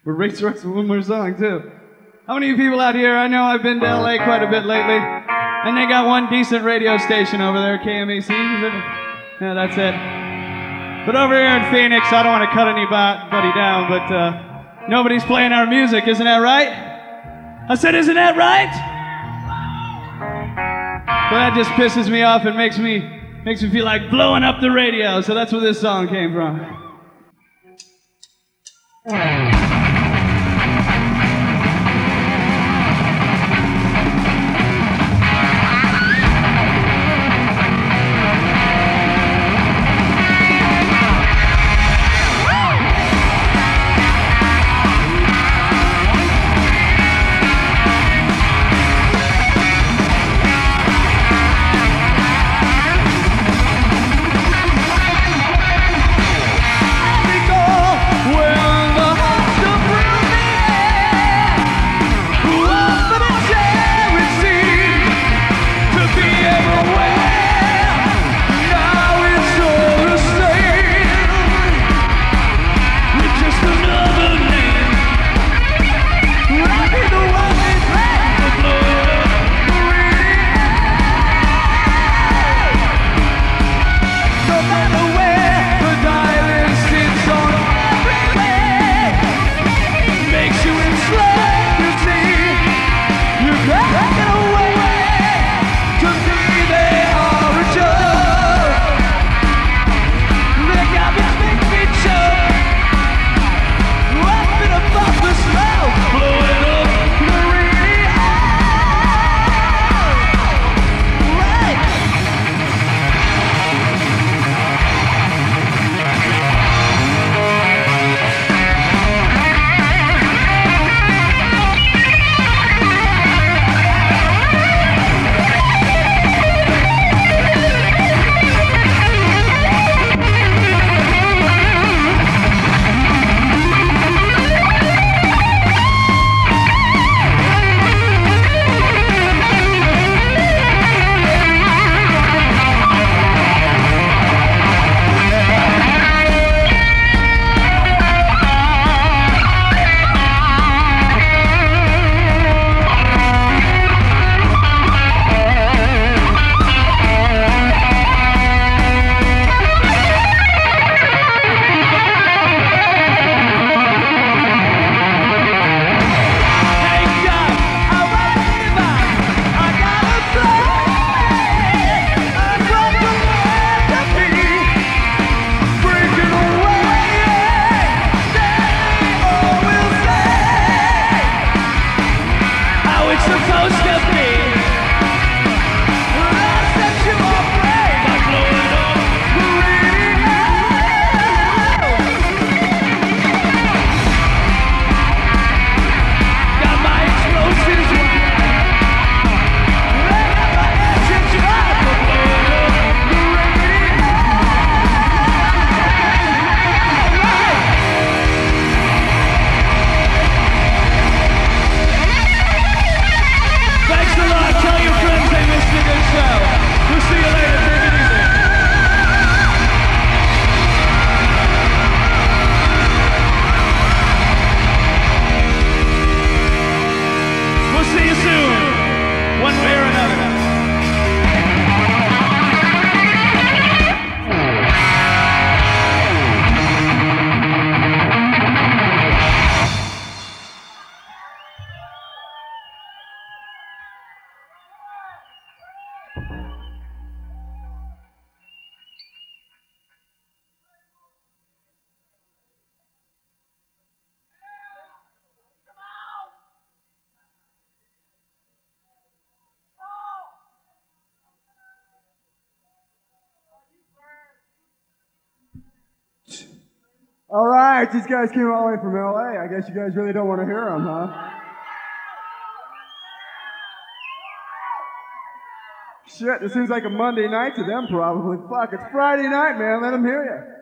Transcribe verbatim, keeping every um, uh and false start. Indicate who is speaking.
Speaker 1: We're race rocks with one more song, too. How many of you people out here, I know I've been to L A quite a bit lately, and they got one decent radio station over there, K M A C. Yeah, that's it. But over here in Phoenix, I don't want to cut anybody down, but uh, nobody's playing our music, isn't that right? I said, isn't that right? So that just pisses me off and makes me, makes me feel like blowing up the radio, so that's where this song came from.
Speaker 2: All right, these guys came all the way from L A. I guess you guys really don't want to hear them, huh? Shit, this seems like a Monday night to them probably. Fuck, it's Friday night, man. Let them hear you.